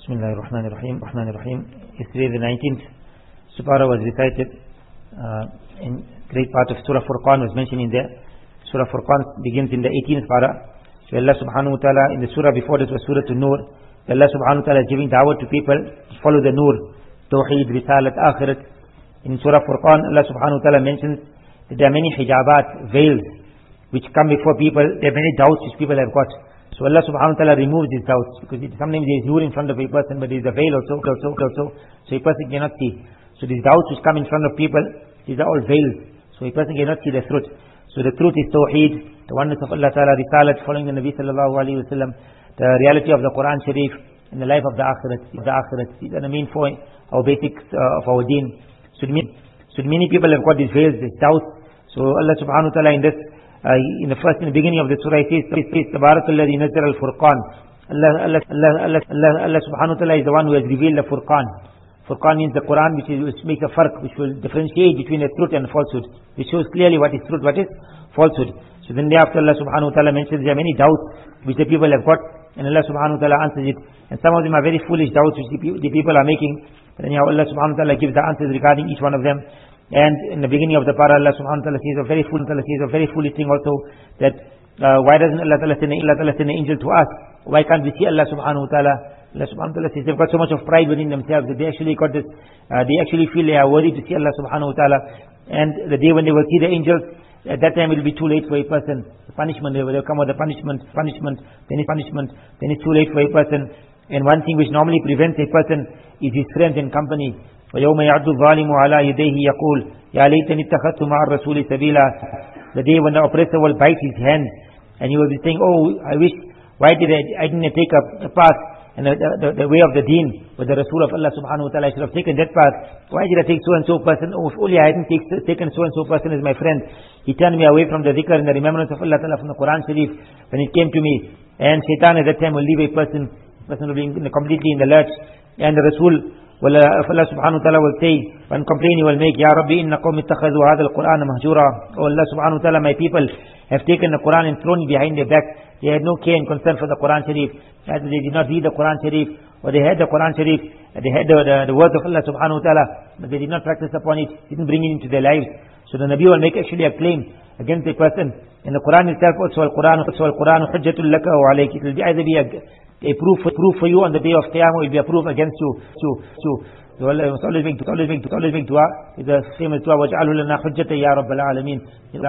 Bismillahirrahmanirrahim. Yesterday the 19th Surah was recited. In great part of Surah Furqan was mentioned in there. Surah Furqan begins in the 18th para. So Allah subhanahu wa ta'ala, in the surah before this was Surah An-Nur. Allah subhanahu wa ta'ala is giving da'wah to people to follow the Nur, Tawheed, Risalat, Akhirat. In Surah Furqan, Allah subhanahu wa ta'ala mentions that there are many hijabat, veils, which come before people. There are many doubts which people have got. So Allah subhanahu wa ta'ala removes these doubts, because sometimes there is nur in front of a person, but there is a veil also, so a person cannot see. So these doubts which come in front of people, these are all veils, so a person cannot see the truth. So the truth is Tawheed, the oneness of Allah ta'ala, Risalat, following the Nabi sallallahu alayhi wa sallam, the reality of the Quran Sharif, and the life of the Akhirat. These are the main four, our basics of our deen. So many people have got these veils, these doubts. So Allah subhanahu wa ta'ala in the beginning of the surah, it says, Tabarakalladhi nazzala al-Furqan. Allah subhanahu wa ta'ala is the one who has revealed the Furqan. Furqan means the Quran, which makes a farq, which will differentiate between the truth and falsehood, which shows clearly what is truth, what is falsehood. So then thereafter Allah subhanahu wa ta'ala mentions there are many doubts which the people have got, and Allah subhanahu wa ta'ala answers it. And some of them are very foolish doubts which the people are making. But anyhow, Allah subhanahu wa ta'ala gives the answers regarding each one of them. And in the beginning of the para, Allah subhanahu wa ta'ala says a very foolish thing also, that why doesn't Allah ta'ala send an angel to us? Why can't we see Allah subhanahu wa ta'ala? Allah subhanahu wa ta'ala says they've got so much of pride within themselves that they actually got this, they actually feel they are worthy to see Allah subhanahu wa ta'ala. And the day when they will see the angels, at that time it will be too late for a person. The punishment, they will come with the punishment, then it's too late for a person. And one thing which normally prevents a person is his friends and company. وَيَوْمَ يَعْدُ الظَّالِمُ عَلَى يَدَيْهِ يَقُولُ يَا لَيْتَنِي اتَّخَذْتُ مَعَ الرَّسُولِ سَبِيلًا. The day when the oppressor will bite his hand, and he will be saying, oh, I wish, why did I didn't take a path and the way of the deen with the Rasul of Allah subhanahu wa ta'ala? I should have taken that path. Why did I take so and so person? Oh, if only I hadn't taken so and so person as my friend. He turned me away from the dhikr and the remembrance of Allah ta'ala from the Quran Sharif when it came to me. And shaitan at that time will leave a person will be completely in the lurch. And the Rasul, Allah subhanahu wa ta'ala will say, one complaint he will make, Ya Rabbi inna qawmi ittakhadhu hadha al-Qur'ana mahjura. Oh Allah subhanahu wa ta'ala, my people have taken the Quran and thrown it behind their back. They had no care and concern for the Quran Sharif. Either they did not read the Quran Sharif, or they had the Quran Sharif, they had the words of Allah subhanahu wa ta'ala, but they did not practice upon it, didn't bring it into their lives. So the Nabi will make actually a claim against a person. In the Quran itself also, Al-Quran hujjatul laka wa alayk. It will either be a proof for you on the day of Qiyamah, will be a proof against you. So Allah must always make dua. It's the famous dua, وَجْعَلُ لَنَا حُجَّةً يَا رَبَّ الْعَالَمِينَ.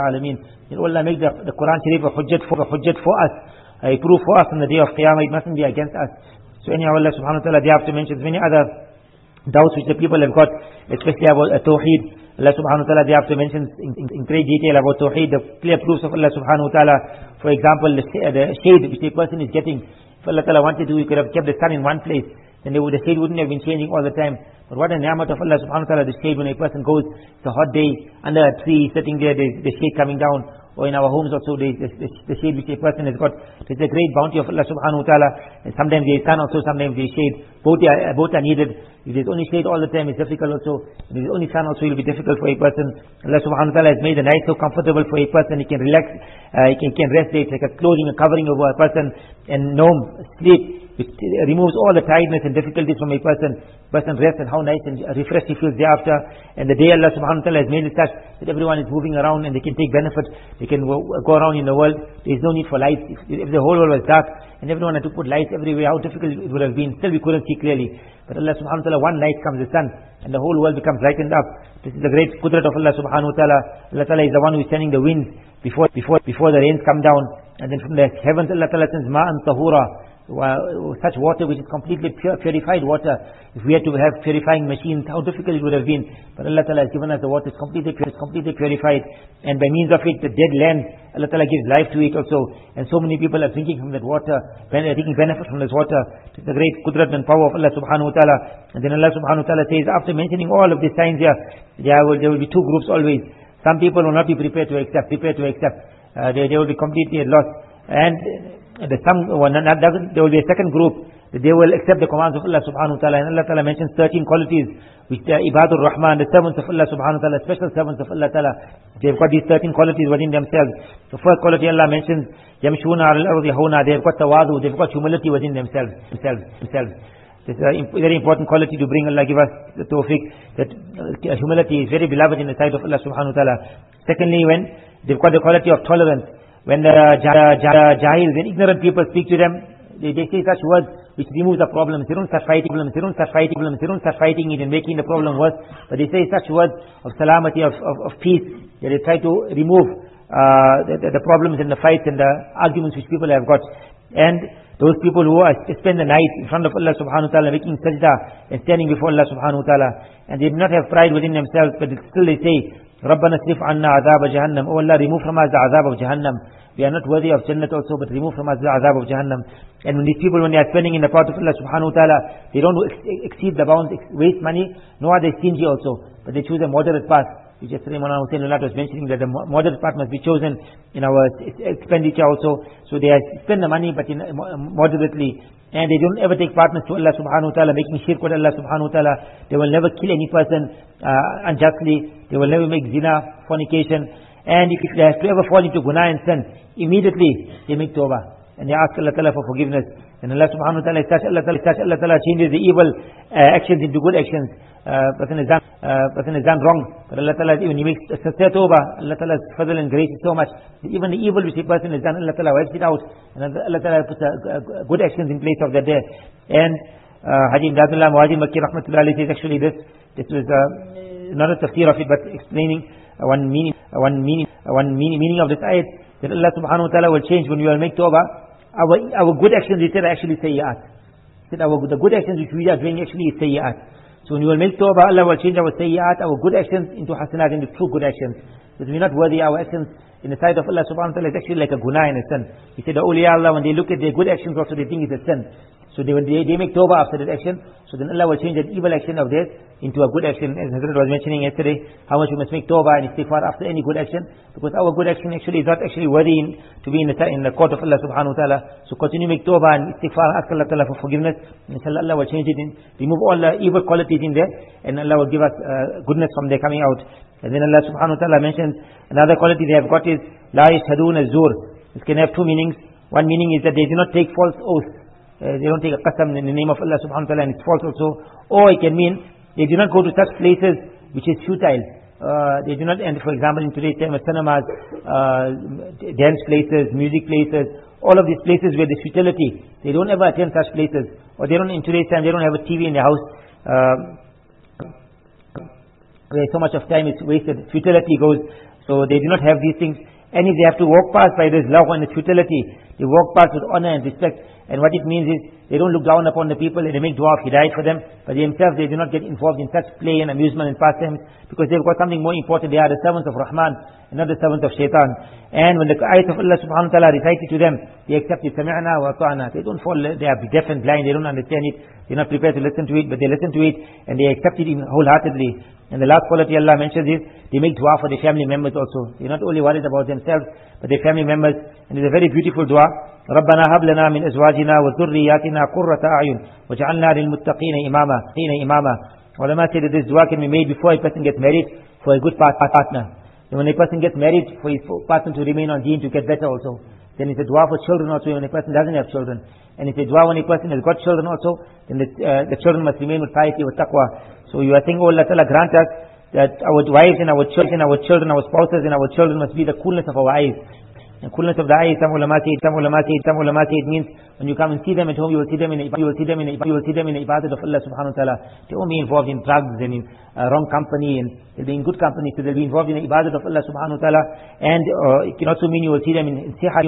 Allah make the Quran Sharif a hujjat for us, a proof for us on the day of Qiyamah. It mustn't be against us. So anyhow, Allah subhanahu wa ta'ala thereafter mentions many other doubts which the people have got, especially about Tawheed. Allah subhanahu wa ta'ala thereafter mentions in great detail about Tawheed, the clear proofs of Allah subhanahu wa ta'ala. For example, the shade which a person is getting. If Allah ta'ala wanted to, he could have kept the sun in one place, then the shade wouldn't have been changing all the time. But what a ni'mat of Allah subhanahu wa ta'ala, the shade, when a person goes, it's a hot day, under a tree, sitting there, there's the shade coming down. Or in our homes also, the shade which a person has got. It's a great bounty of Allah subhanahu wa ta'ala. And sometimes there is sun also, sometimes there is shade. Both are needed. If there's only shade all the time, it's difficult also. If there's only sun also, it will be difficult for a person. Allah subhanahu wa ta'ala has made the night so comfortable for a person. He can relax, he can rest there. It's like a clothing, a covering over a person. And sleep, it removes all the tiredness and difficulties from a person. Person rests, and how nice and refreshed he feels thereafter. And the day Allah subhanahu wa ta'ala has made it such that everyone is moving around and they can take benefit. They can go around in the world. There is no need for lights. If the whole world was dark and everyone had to put lights everywhere, how difficult it would have been. Still we couldn't see clearly. But Allah subhanahu wa ta'ala, one night comes the sun, and the whole world becomes lightened up. This is the great qudrat of Allah subhanahu wa ta'ala. Allah ta'ala is the one who is sending the winds before the rains come down. And then from the heavens Allah ta'ala sends ma'an tahura, such water which is completely purified water. If we had to have purifying machines, how difficult it would have been. But Allah Ta'ala has given us the water, it's completely purified. And by means of it, the dead land, Allah Ta'ala gives life to it also. And so many people are drinking from that water, taking benefit from this water. It's the great qudrat and power of Allah Subhanahu wa Ta'ala. And then Allah Subhanahu wa Ta'ala says, after mentioning all of these signs here, there will be two groups always. Some people will not be prepared to accept. They will be completely at loss. And there will be a second group, that they will accept the commands of Allah subhanahu wa ta'ala. And Allah ta'ala mentions 13 qualities, which they are Ibadur Rahman, the servants of Allah subhanahu wa ta'ala, special servants of Allah ta'ala. They've got these 13 qualities within themselves. The first quality Allah mentions, Yamshuna al-ardi hawna, they've got tawadu, they've got humility within themselves. This is a very important quality to bring. Allah give us the tawfiq that humility is very beloved in the sight of Allah subhanahu wa ta'ala. Secondly, when they've got the quality of tolerance, when the jahil, when ignorant people speak to them, they say such words which remove the problems. They don't start fighting problems. They don't start fighting it and making the problem worse. But they say such words of salamati, of peace, that they try to remove the problems and the fights and the arguments which people have got. And those people who spend the night in front of Allah subhanahu wa ta'ala making sajda and standing before Allah subhanahu wa ta'ala, and they do not have pride within themselves, but still they say, Rabbana srif anna azab jahannam. Oh Allah, remove from us the azab of Jahannam. We are not worthy of Jannat also, but remove from us the azab of Jahannam. And when these people, when they are spending in the path of Allah subhanahu wa ta'ala, they don't exceed the bounds, waste money, nor are they stingy also, but they choose a moderate path. Which yesterday Maulana Hussain Ullah was mentioning, that the moderate part must be chosen in our expenditure also. So they spend the money but moderately, and they don't ever take partners to Allah subhanahu wa ta'ala, making shirk with Allah subhanahu wa ta'ala. They will never kill any person unjustly. They will never make zina, fornication. And if they have to ever fall into guna and sin, immediately they make tawbah and they ask Allah ta'ala for forgiveness. And Allah subhanahu wa ta'ala is such, Allah ta'ala changes the evil actions into good actions. Person has done wrong, but Allah ta'ala, when he makes tawbah, Allah ta'ala's fadl and grace is so much. Even the evil which a person has done, Allah ta'ala wipes it out, and Allah ta'ala puts good actions in place of that day. And Haji Imdadullah Muwajid Makki Rahmatullah alayhi says actually this was not a tafsir of it, but explaining one meaning of this ayat, that Allah subhanahu wa ta'ala will change when we will make tawbah. Our good actions, he said, actually sayyat. He said the good actions which we are doing actually is sayyat. So when we will make tawbah, Allah will change our sayyat, our good actions, into hasanat, into true good actions. Because we're not worthy, our actions in the sight of Allah subhanahu wa ta'ala is actually like a guna and a sin. He said the awliya Allah, when they look at their good actions also, they think it's a sin. So when they make tawbah after that action, so then Allah will change that evil action of theirs into a good action. As Hazrat was mentioning yesterday, how much we must make tawbah and istighfar after any good action, because our good action actually is not actually worthy to be in the court of Allah subhanahu wa ta'ala. So continue to make tawbah and istighfar, ask Allah ta'ala for forgiveness, and inshallah Allah will change it in, remove all the evil qualities in there, and Allah will give us goodness from there coming out. And then Allah subhanahu wa ta'ala mentions another quality they have got is la yashhadun az-zur. This can have two meanings. One meaning is that they do not take false oaths. They don't take a qasam in the name of Allah subhanahu wa ta'ala, and it's false also. Or it can mean they do not go to such places which is futile. They do not, and for example in today's time, cinemas, dance places, music places, all of these places where there's futility, they don't ever attend such places. Or they don't, in today's time, they don't have a TV in their house, where so much of time is wasted, futility goes. So they do not have these things. And if they have to walk past by this love and the futility, they walk past with honor and respect. And what it means is, they don't look down upon the people and they make dua of hidayat for them, but themselves they do not get involved in such play and amusement and pastimes, because they've got something more important. They are the servants of Rahman and not the servants of Shaitan. And when the ayat of Allah subhanahu wa ta'ala recited to them, they accept it, sami'na wa ta'ana. They don't fall, they are deaf and blind, they don't understand it, they're not prepared to listen to it, but they listen to it and they accept it wholeheartedly. And the last quality Allah mentions is, they make dua for their family members also. They're not only worried about themselves, but their family members. And it's a very beautiful dua. رَبَّنَا هَبْ لَنَا مِنْ أَزْوَاجِنَا وَذُرِّيَّاتِنَا قُرَّةَ أَعْيُنٍ وَاجْعَلْنَا لِلْمُتَّقِينَ إِمَامًا. Ulama say that this dua can be made before a person gets married, for a good partner. And when a person gets married, for his partner to remain on deen, to get better also. Then it's a dua for children also, when a person doesn't have children. And it's a dua when a person has got children also, then the children must remain with piety, with taqwa. So you are saying, oh Allah Ta'ala, grant us that our wives and our children, our spouses and our children must be the coolness of our eyes. And coolness of the eyes, some ulama say it means when you come and see them at home, you will see them in the ibadat of Allah subhanahu wa ta'ala. They won't be involved in drugs and in wrong company, and they'll be in good company, so they'll be involved in the ibadat of Allah subhanahu wa ta'ala. And it can also mean you will see them in sihat,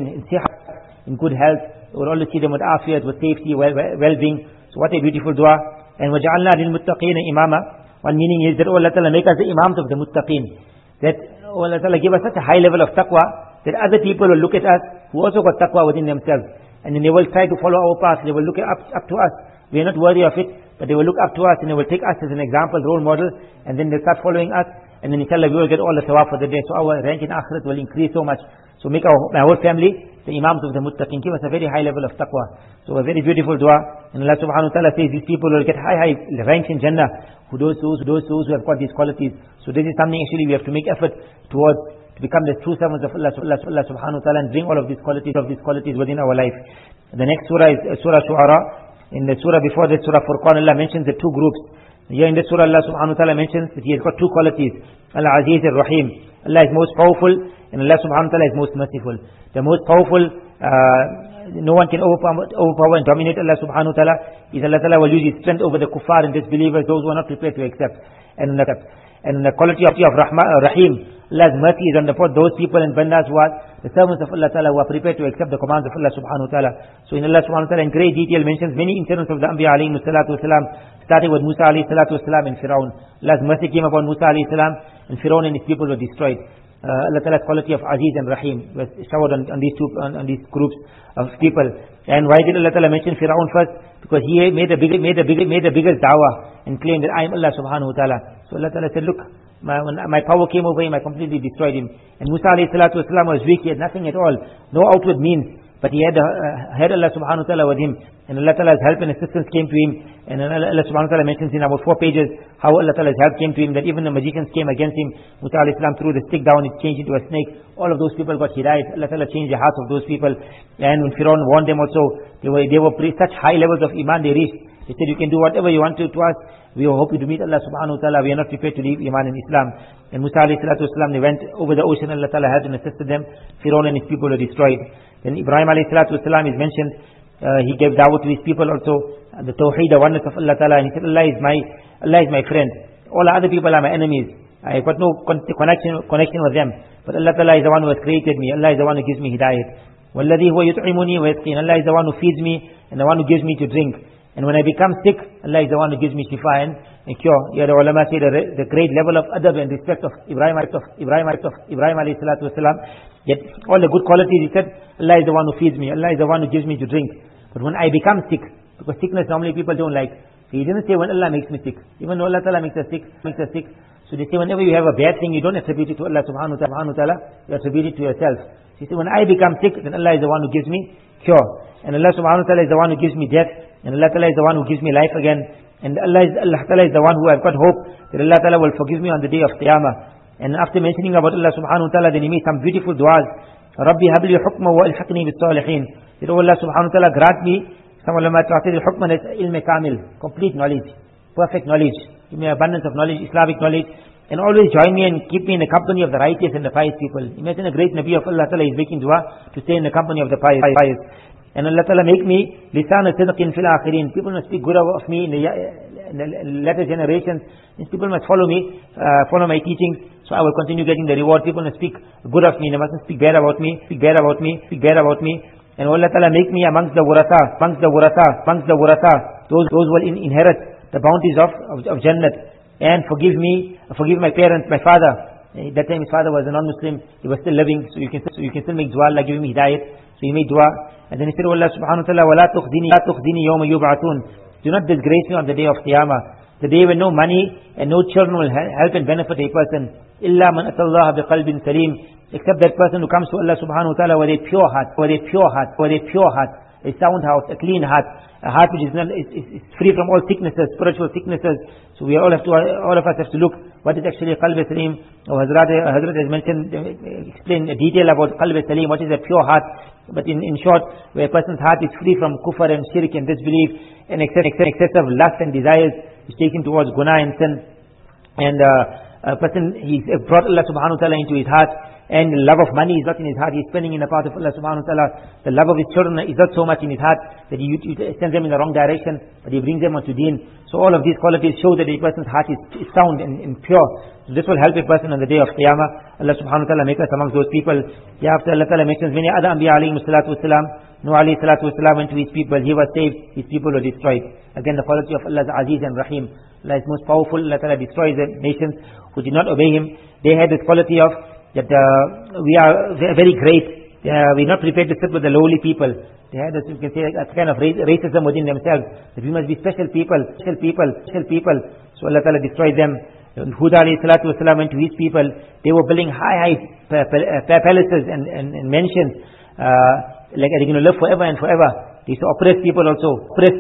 in good health. You will always see them with afiyat, with safety, well-being. So what a beautiful dua. And وَجَعَلْنَا لِلْمُتَّقِينَ إِمَامًا. One meaning is that, oh Allah Ta'ala, make us the imams of the muttaqeen. That, oh Allah Ta'ala, give us such a high level of taqwa, that other people will look at us, who also got taqwa within themselves. And then they will try to follow our path. They will look up to us. We are not worthy of it, but they will look up to us and they will take us as an example, role model, and then they start following us. And then inshallah we will get all the thawab for the day. So our rank in akhirat will increase so much. So make our family the imams of the muttaqin. Give us a very high level of taqwa. So a very beautiful dua. And Allah subhanahu wa ta'ala says these people will get high ranks in Jannah, those who have got these qualities. So this is something actually we have to make effort towards, to become the true servants of Allah subhanahu wa ta'ala, and bring all of these qualities within our life. The next surah is Surah Shu'ara. In the surah before this, Surah Furqan, Allah mentions the two groups. Here in this surah, Allah subhanahu wa ta'ala mentions that He has got two qualities. Al-Aziz al-Rahim. Allah is most powerful, and Allah subhanahu wa ta'ala is most merciful. The most powerful, no one can overpower and dominate Allah subhanahu wa ta'ala. Is Allah ta'ala will use His strength over the kuffar and disbelievers, those who are not prepared to accept. And the quality of Rahim, Allah's mercy is on those people and bandas who are the servants of Allah ta'ala, who are prepared to accept the commands of Allah subhanahu wa ta'ala. So in Allah subhanahu wa ta'ala in great detail mentions many incidents of the Anbiya alayhi salatu wasalam, starting with Musa alayhi salatu wasalam and Firaun. Allah's mercy came upon Musa alayhi salam, and Firaun and his people were destroyed. Allah ta'ala's quality of Aziz and Rahim was showered on these groups of people. And why did Allah ta'ala mention Firaun first? Because he made the biggest dawah and claimed that I am Allah subhanahu wa ta'ala. So Allah ta'ala said, look, my power came over him, I completely destroyed him. And Musa alayhi salatu wasalam was weak, he had nothing at all, no outward means, but he had Allah subhanahu wa ta'ala with him, and Allah ta'ala's help and assistance came to him. And Allah subhanahu wa ta'ala mentions in about 4 pages how Allah ta'ala's help came to him, that even the magicians came against him. Musa alayhi salam threw the stick down, it changed into a snake. All of those people got hidayat. Allah ta'ala changed the hearts of those people. And when Firaun warned them also, they were such high levels of iman they reached. They said, you can do whatever you want to us. We are hoping to meet Allah subhanahu wa ta'ala. We are not prepared to leave iman and Islam. And Musa alayhi salatu wasalam, they went over the ocean. Allah ta'ala helped and assisted them. Firaun and his people were destroyed. Then Ibrahim alayhi salatu wasalam is mentioned. He gave da'wah to his people also, the tawheed, the oneness of Allah ta'ala. And he said, Allah is my friend. All other people are my enemies. I have got no connection with them. But Allah ta'ala is the one who has created me. Allah is the one who gives me hidayat. وَالَّذِي هُوَ يُطْعِمُنِي وَيَسْقِينِ. Allah is the one who feeds me and the one who gives me to drink. And when I become sick, Allah is the one who gives me shifa and cure. Here the ulama say the great level of adab and respect of Ibrahim alayhi salatu wasalam. Yet all the good qualities, he said, Allah is the one who feeds me, Allah is the one who gives me to drink. But when I become sick, because sickness normally people don't like, so he didn't say when Allah makes me sick. Even though Allah ta'ala makes us sick. So they say whenever you have a bad thing, you don't attribute it to Allah subhanahu wa ta'ala, you attribute it to yourself. So he said when I become sick, then Allah is the one who gives me cure. And Allah subhanahu wa ta'ala is the one who gives me death. And Allah ta'ala is the one who gives me life again. And Allah ta'ala is the one who I've got hope that Allah ta'ala will forgive me on the day of Qiyamah. And after mentioning about Allah subhanahu wa ta'ala, then he made some beautiful du'as. Rabbi habli hukma wa ilhaqni bis salihin. That Allah subhanahu wa ta'ala grant me, some ulama translated hukman as ilm kamil, complete knowledge, perfect knowledge. Give me abundance of knowledge, Islamic knowledge. And always join me and keep me in the company of the righteous and the pious people. Imagine a great Nabi of Allah ta'ala is making dua to stay in the company of the pious. And Allah ta'ala make me lisan al-sidqin fil akhirin. People must speak good of me in the later generations. These people must follow me, follow my teachings. So I will continue getting the reward. People must speak good of me. They mustn't speak bad about me. And Allah ta'ala make me amongst the waratha. Those who will inherit the bounties of Jannat. And forgive my parents, my father. At that time his father was a non-Muslim. He was still living. So you can still make dua, Allah giving me hidayat. So he made dua. And then he said, Allah subhanahu wa ta'ala, وَلَا تُخْدِنِي يَوْمَ يُبْعَثُونَ. Do not disgrace me on the day of Qiyamah. The day when no money and no children will help and benefit a person. إِلَّا مَنْ أَتَى اللَّهَ بِقَلْبٍ سَلِيمٍ. Except that person who comes to Allah subhanahu wa ta'ala with a pure heart, a sound heart, a clean heart, a heart which is free from all sicknesses, spiritual sicknesses. So all of us have to look what is actually qalb salim. Hazrat has mentioned, explained a detail about qalb salim, what is a pure heart. But in short, where a person's heart is free from kufr and shirk and disbelief and excessive lust and desires, is taken towards guna and sin. And a person, he's brought Allah subhanahu wa ta'ala into his heart. And the love of money is not in his heart. He's spending in the path of Allah subhanahu wa ta'ala. The love of his children is not so much in his heart that he sends them in the wrong direction, but he brings them onto deen. So all of these qualities show that a person's heart is sound and pure. So this will help a person on the day of Qiyamah. Allah subhanahu wa ta'ala make us amongst those people. After Allah ta'ala mentions many other Anbiya alayhi salatu wasalam. Nuh alayhi salatu wasalam went to his people. He was saved. His people were destroyed. Again, the quality of Allah is Aziz and Rahim. Allah is most powerful. Allah ta'ala destroys the nations who did not obey him. They had this quality of that we are very great. We're not prepared to sit with the lowly people. They had, you can say, a kind of racism within themselves. That we must be special people. So Allah Ta'ala destroyed them. Hud alayhi salatu wasalam went to his people. They were building high palaces and mansions. Like they're going to live forever and forever. They used to oppress people also. So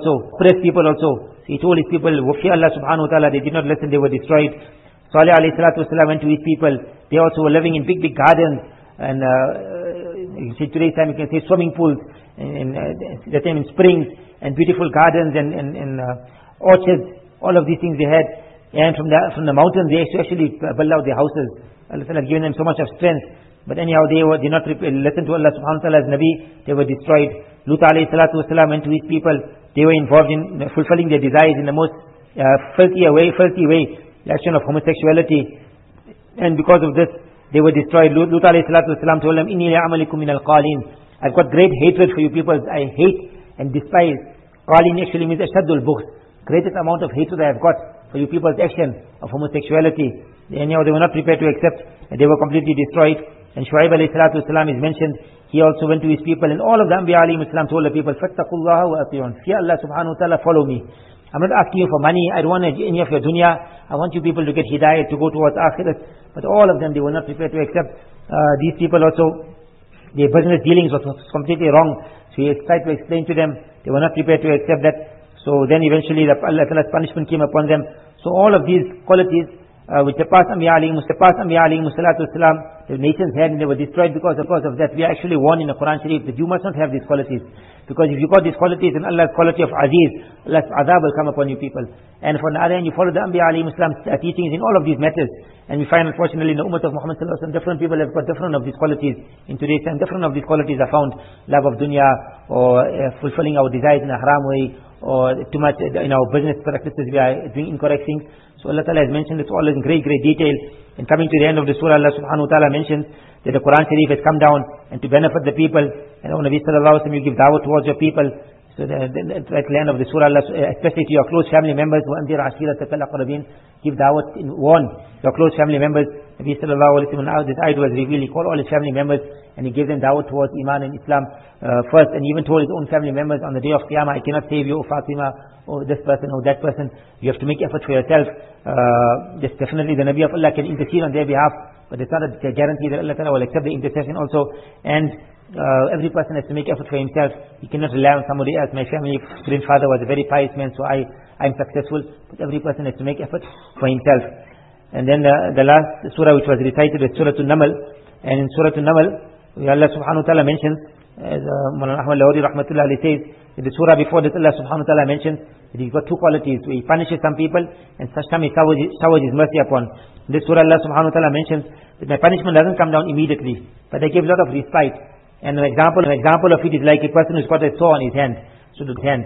he told his people, fear Allah subhanahu wa ta'ala. They did not listen. They were destroyed. Salih alayhi salatu wasalam went to his people. They also were living in big gardens, and today's time you can say swimming pools, and that time in springs, and beautiful gardens and orchards. All of these things they had. And from the mountains they actually build out their houses. Allah Ta'ala had given them so much of strength. But anyhow, they did not listen to Allah subhanahu wa ta'ala as Nabi. They were destroyed. Lut alayhi salatu wasalam went to his people. They were involved in fulfilling their desires in the most filthy way, the action of homosexuality. And because of this, they were destroyed. Lut alayhi salatu wasalam told them, Inni li'amalikum min al-qalin. I've got great hatred for you people. I hate and despise. Qalin actually means ashaddul bughd. Greatest amount of hatred I have got for you people's action of homosexuality. Anyhow, they were not prepared to accept, and they were completely destroyed. And Shu'aib alayhi salatu wasalam is mentioned. He also went to his people, and all of the Anbiya alayhi salam told the people, Fattaqullaha wa ati'un. Fear Allah subhanahu wa ta'ala, follow me. I'm not asking you for money. I don't want any of your dunya. I want you people to get hidayah, to go towards akhirat. But all of them, they were not prepared to accept. These people also, their business dealings was completely wrong. So he tried to explain to them. They were not prepared to accept that. So then eventually Allah Ta'ala's punishment came upon them. So all of these qualities which the past Anbiya alayhi salatu wasalam, the nations had, and they were destroyed because of that. We are actually warned in the Quran Sharif that you must not have these qualities. Because if you got these qualities, then Allah's quality of Aziz, Allah's azab will come upon you people. And for the other hand, you follow the Anbiya alayhi salam's teachings in all of these matters. And we find, unfortunately, in the Ummah of Muhammad sallallahu alaihi wasallam, different people have got different of these qualities. In today's time, different of these qualities are found. Love of dunya, or fulfilling our desires in a haram way, or too much in our business practices we are doing incorrect things. So Allah Ta'ala has mentioned this all in great detail. And coming to the end of the surah, Allah subhanahu wa ta'ala mentions that the Quran Sharif has come down and to benefit the people. And O Nabi sallallahu alaihi wasallam, you give dawah towards your people. So at the end of the surah, Allah, especially to your close family members, وَأَنذِرْ عَشِيرَتَكَ الْأَقْرَبِينَ, give dawah, warn your close family members. Nabi sallallahu alaihi wasallam, now this ayat was revealed, he called all his family members and he gave them dawah towards Iman and Islam first, and he even told his own family members on the day of Qiyamah, I cannot save you, O Fatima, or this person, or that person. You have to make effort for yourself. Yes, definitely the Nabi of Allah can intercede on their behalf, but it's not a guarantee that Allah Ta'ala will accept the intercession also. And every person has to make effort for himself. He cannot rely on somebody else. My family grandfather was a very pious man, so I'm successful. But every person has to make effort for himself. And then the last surah which was recited was Surah An-Naml. And in Surah An-Naml, Allah subhanahu wa ta'ala mentions, as Mawlana Ahmad Lahori rahmatullah alayhi says, in the surah before this, Allah subhanahu wa ta'ala mentions that he's got two qualities. He punishes some people, and such time he showers his mercy upon. In this surah, Allah subhanahu wa ta'ala mentions that my punishment doesn't come down immediately, but I give a lot of respite. And an example of it is like a person who's got a sore on his hand. So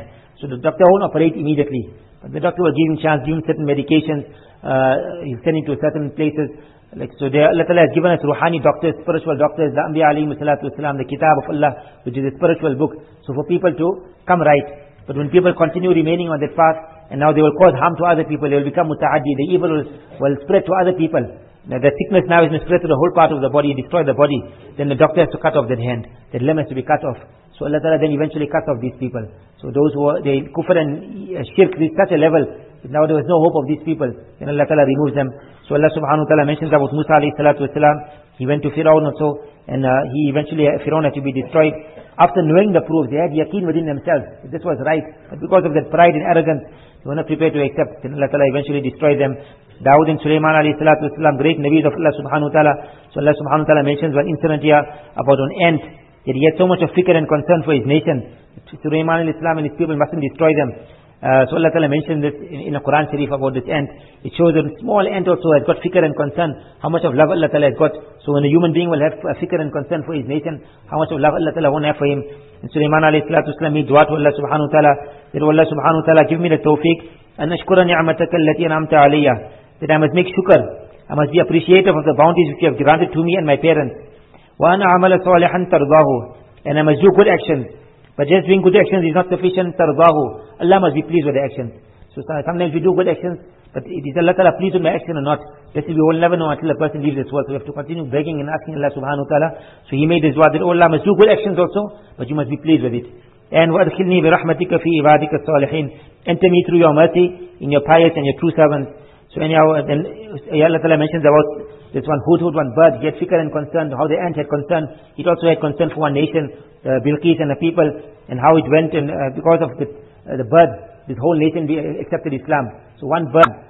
the doctor won't operate immediately, but the doctor will give him chance, give him certain medications. He's sending to certain places. Like so, Allah Ta'ala has given us ruhani doctors, spiritual doctors, the Anbiya alayhi salatu wasalam, the Kitab of Allah, which is a spiritual book. So for people to come right. But when people continue remaining on that path, and now they will cause harm to other people, they will become muta'addi, the evil will spread to other people. Now the sickness now is spread to the whole part of the body, destroy the body. Then the doctor has to cut off that hand. That limb has to be cut off. So Allah Ta'ala then eventually cuts off these people. So those who are, they kufr and shirk reach such a level, that now there was no hope of these people. Then Allah Ta'ala removes them. So Allah subhanahu wa ta'ala mentions about Musa alayhi salatu wasalam. He went to Firaun also, and he eventually, Firaun had to be destroyed. After knowing the proofs, they had yaqeen within themselves that this was right. But because of that pride and arrogance, they were not prepared to accept. Then Allah Ta'ala eventually destroyed them. Dawud and Sulaiman alayhi salatu wasalam, great Nabis of Allah subhanahu wa ta'ala. So Allah subhanahu wa ta'ala mentions one incident here about an ant, that he had so much of fikr and concern for his nation. Sulaiman alayhi salam and his people mustn't destroy them. So Allah Ta'ala mentioned this in the Quran Sharif about this ant. It shows that a small ant also has got fikr and concern, how much of love Allah Ta'ala has got. So when a human being will have fikr and concern for his nation, how much of love Allah Ta'ala won't have for him. And Sulaiman alayhi salatu wasalam made dua to Allah subhanahu wa ta'ala, that Allah subhanahu wa ta'ala give me the tawfiq, an ashkura ni'mataka allati an'amta alayya, that I must make shukr, I must be appreciative of the bounties which you have granted to me and my parents. Wa ana amala salihan tardahu, and I must do good actions. But just doing good actions is not sufficient. Tardahu, Allah must be pleased with the actions. So sometimes we do good actions, but is Allah Ta'ala pleased with my action or not? This we will never know until a person leaves this world. So we have to continue begging and asking Allah subhanahu wa ta'ala. So he made this dua that, oh Allah, must do good actions also, but you must be pleased with it. And وَأَدْخِلْنِي بِرَحْمَتِكَ فِي عِبَادِكَ الصَّالِحِينَ, enter me through your mercy in your pious and your true servants. So anyhow, then Allah Ta'ala mentions about this one hudhud, one bird. He had fikr and concern, how the ant had concern. It also had concern for one nation, Bilqis and the people, and how it went, and because of the bird, this whole nation accepted Islam. So one bird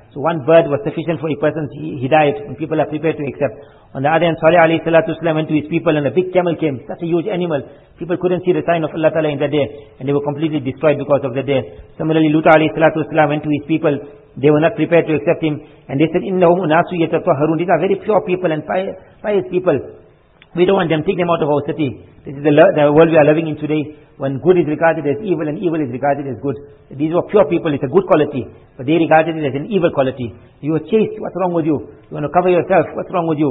So one bird was sufficient for a person's hidayat, and people are prepared to accept. On the other hand, Salih alayhi salatu wasalam went to his people, and a big camel came, such a huge animal. People couldn't see the sign of Allah Ta'ala in that day, and they were completely destroyed because of that day. Similarly, Lut alayhi salatu wasalam went to his people. They were not prepared to accept him, and they said, "Innahum unasu yatatahharun." These are very pure people and pious people. We don't want them, take them out of our city. This is the world we are living in today, when good is regarded as evil and evil is regarded as good. These were pure people, it's a good quality, but they regarded it as an evil quality. You are chaste, what's wrong with you? You want to cover yourself, what's wrong with you?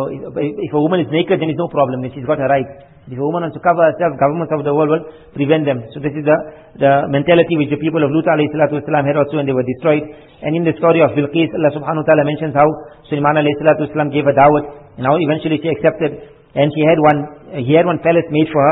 If a woman is naked, then it's no problem, then she's got her right. If a woman wants to cover herself, governments of the world will prevent them. So this is the mentality which the people of Lut alayhi salatu wasalam had also, and they were destroyed. And in the story of Bilqis, Allah subhanahu wa ta'ala mentions how Sulaiman alayhi salatu wasalam gave a da'wat, and how eventually she accepted. And he had one palace made for her,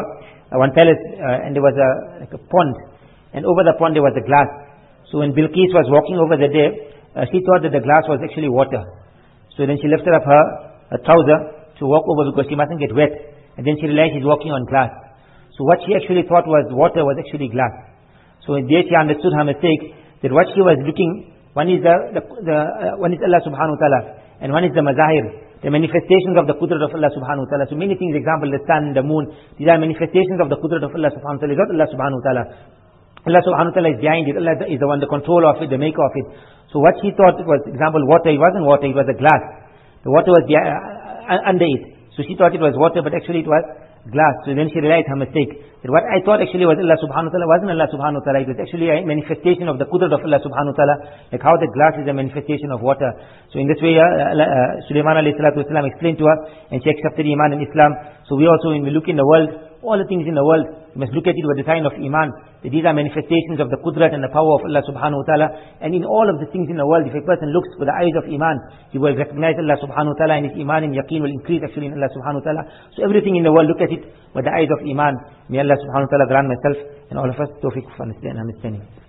and there was like a pond, and over the pond there was a glass. So when Bilqis was walking over the day, she thought that the glass was actually water. So then she lifted up her trouser to walk over because she mustn't get wet. And then she realized she's walking on glass. So what she actually thought was water was actually glass. So there she understood her mistake, that what she was looking, one is one is Allah subhanahu wa ta'ala, and one is the mazahir, the manifestations of the qudrat of Allah subhanahu wa ta'ala. So many things, example, the sun, the moon, these are manifestations of the qudrat of Allah subhanahu wa ta'ala, not Allah subhanahu wa ta'ala. Allah subhanahu wa ta'ala is behind it, Allah is the one, the controller of it, the maker of it. So what she thought was, example, water, it wasn't water, it was a glass. The water was under it. So she thought it was water, but actually it was glass. So then she realized her mistake, that what I thought actually was Allah subhanahu wa ta'ala wasn't Allah subhanahu wa ta'ala, it was actually a manifestation of the qudrat of Allah subhanahu wa ta'ala, like how the glass is a manifestation of water. So in this way, Sulaiman alayhi salatu wasalam explained to her, and she accepted Iman and Islam. So we also, when we look in the world, all the things in the world, we must look at it with the sign of Iman, that these are manifestations of the qudrat and the power of Allah subhanahu wa ta'ala. And in all of the things in the world, if a person looks with the eyes of Iman, he will recognize Allah subhanahu wa ta'ala, and his Iman and Yaqeen will increase actually in Allah subhanahu wa ta'ala. So everything in the world, look at it with the eyes of Iman. May Allah subhanahu wa ta'ala grant myself and all of us tawfiq for understanding.